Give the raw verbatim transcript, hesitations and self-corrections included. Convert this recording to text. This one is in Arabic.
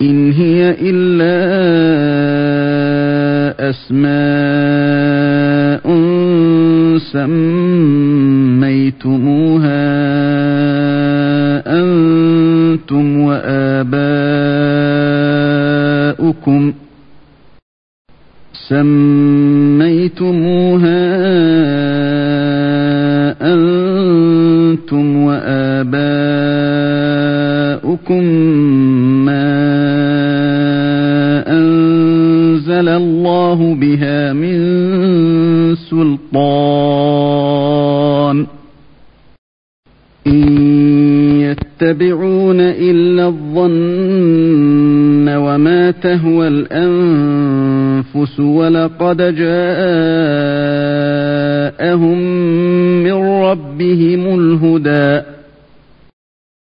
إن هي إلا أسماء سميتموها أنتم وآباؤكم سميتموها أنتم وآباؤكم ما أنزل الله بها من سلطان إن يتبعون إلا الظن وما تهوى الأنفس ولقد جاءهم من ربهم الهدى